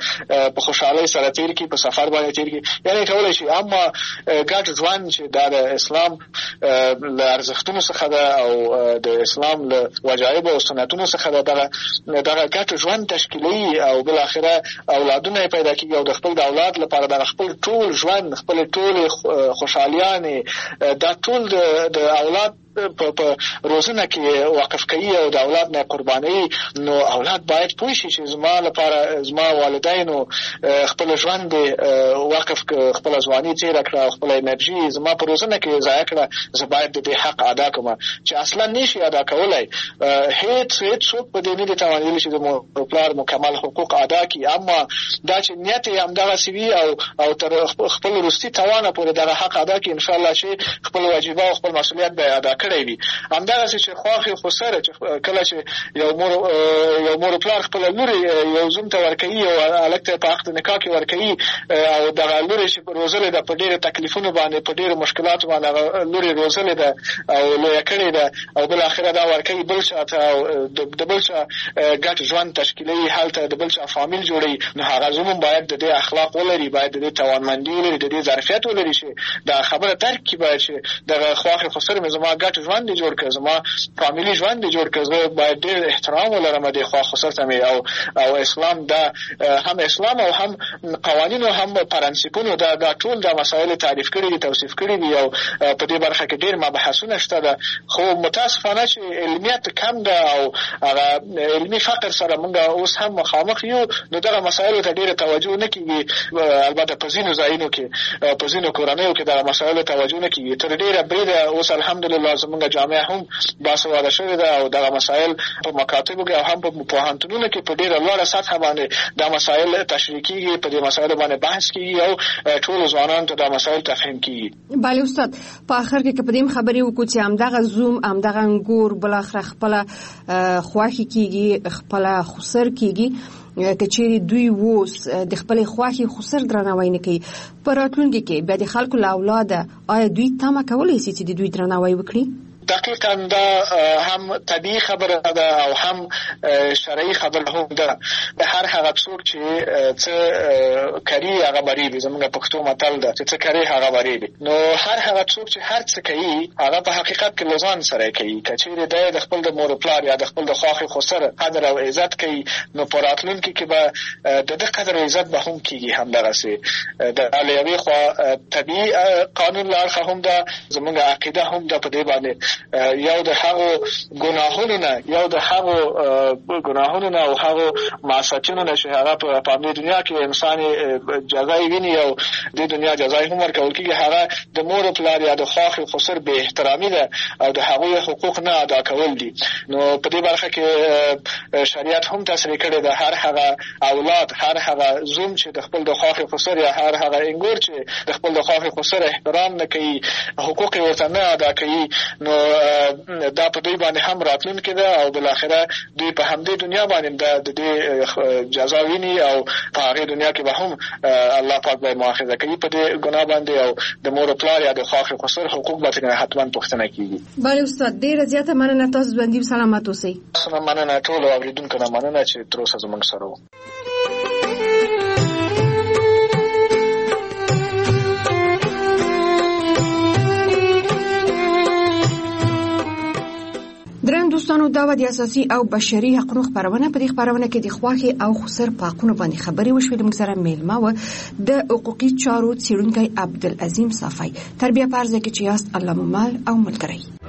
په خوشحالۍ سره تیر کړي، په سفر باندې تیر کړي، یعنې کولی شي. اما ګډ ژوند چې دا د اسلام له ارزښتونو څخه ده او د اسلام له وجایب او سنتونو څخه ده، دغه دغه ګډ ژوند تشکیلوي او بالاخره اولادونه پیدا کیږي او د خپل د اولاد لپاره د خپل ټول ژوند، خپل ټول خوشحالیانې، دا ټول د اولاد په روزنه کې وقف کوي او د اولاد نه قرباني. نو اولاد باید پوه شي چې زما لپاره زما والدینو خپل ژوند وقف خپل ځواني تېره کړه او خپل انرژي زما په روزنه کې ضایع کړه، زه باید د دې حق ادا کړم چې اصلا نشي ادا کولی. هیڅ هیڅ څوک په دې نه دي توانیدلی چې د مور پلار مکمل حقوق ادا کړي، اما دا چې نیت یې همدغسې وي او او تر خپل وروستي توانه پورې دغه حق ادا کړي، انشاءالله چې خپل واجبه او خپل مسؤلیت به ادا کړی وي. همدغسې چې خواښې خسره چې کله چې یو مور یو مور پلار خپله لورې یو زوم ته ورکوي او هلک ته په عقد نکاح کې ورکوي او دغه لورې چې روزلې ده په ډېرو تکلیفونو باندې، په ډېرو مشکلاتو باندې هغه لورې روزلې ده او لویه کړې ده او بالاخره دا ورکوي بل چا ته او د بل چا ګډ ژوند تشکیلوي، هلته د بل چا فامیل جوړوي. نو هغه زوم هم باید د دې اخلاق ولري، باید د دې توانمندي ولري، د دې ظرفیت ولري چې دا خبره درک کړي، باید چې دغه خواښې خسر مې زما ګډ ژوند دی جوړ کړ، زما فامیلي ژوند دی جوړ کړ، زه باید ډېر احترام ولرم د خواښ خسر ته مې او او اسلام دا هم اسلام او هم قوانینو هم پرنسپونو دا دا ټول دا مسایل تعریف کړي دي، توصیف کړي دي او په دې برخه کې ډېر مبحثونه شته ده. خو متاسفانه چې علمیت کم ده او هغه علمي فقر سره موږ اوس هم مخامخ یو، نو دغه مسایلو ته ډېره توجه نه کېږي. البته په ځینو ځایونو کې په ځینو کورنیو کې دغه مسایلو توجه نه کېږي. تر ډېره بریده اوس الحمدلله زموږ جامعه هم باسواده شوې ده او دغه مسایل په مکاتبو کې او هم په پوهنتونونو کې په ډېره لوړه سطحه باندې دا مسایل تشریح کېږي، په دې مسایلو باندې بحث کېږي او ټولو ځوانانو ته دا مسایل تفهیم کېږي. بله استاد، په آخر کې که په دې خبرې وکړو چې همدغه زوم همدغه انګور بالاخره خپله خواښې کېږي، خپله خسر کېږي، که چیرې دوی اوس د خپلې خواښې خسر درناوی نه کوي، په راتلونکي کې بیا د خلکو له اولاده آیا دوی تمه کولی شي چې د دوی درناوی وکړي؟ دقیقاً دا هم طبیعي خبره ده او هم شرعي خبره هم ده. د هر هغه څوک چې څه کوي هغه بریږي. زموږ پښتو متل ده چې څه کوي هغه بریږي. نو هر هغه څوک چې هر څه کوي هغه په حقیقت کې لزان سره کوي. که چیرې دی د خپل د مور پلار یا د خپل د خواښې خسر قدر او عزت کوي نو په راتلونکي کې به د ده قدر او عزت به هم کېږي. همدغسې د له یوې خوا طبیعي قانون له اړخه هم ده، زموږ عقیده هم ده په دې باندې یو د هغو ګناهونو نه یو د هغو ګناهونو نه او هغو معصیتونو نه چې هغه په همدې دنیا کې انسان جزا یې ویني او د دنیا جزا یې هم ورکول کېږي، هغه د مور و پلار یا د خواښې خسر بې احترامي ده او د هغوی حقوق نه ادا کول دي. نو په دې برخه کې شریعت هم تصریح کړې ده هر هغه اولاد هر هغه زوم چې د خپل د خواښې خسر یا هر هغه انګور چې د خپل د خواښې خسر احترام نه کوي، حقوق یې ورته نه ادا کوي، نو دا په دوی باندې هم راتلونکې ده او بالاخره دوی په همدې دنیا باندې د دې جزا ویني او په هغې دنیا کې به هم الله پاک به مؤاخذه کوي په دې ګناه باندې او د مور و پلار یا د خواښې خسر حقوق به ترې حتما پوښتنه کېږي. بله استاد، ډېره زیاته مننه. تاسو ژوندي او سلامت اوسئ. تاسو نه مننه، ټولو اورېدونکو نه مننه چې تر اوسه زموږ سره وو. دریم دوستانو، دا و د اساسي او بشري حقوقو خبرونه. په دې خبرونه کې د خواښې او خسر په حقونو باندې خبرې وشوې. د موږ سره میلمه و د حقوقي چارو څیړونکی عبدالعظیم صافی. تر بیا په عرضه کې چې یاست الله مو مل او ملګری.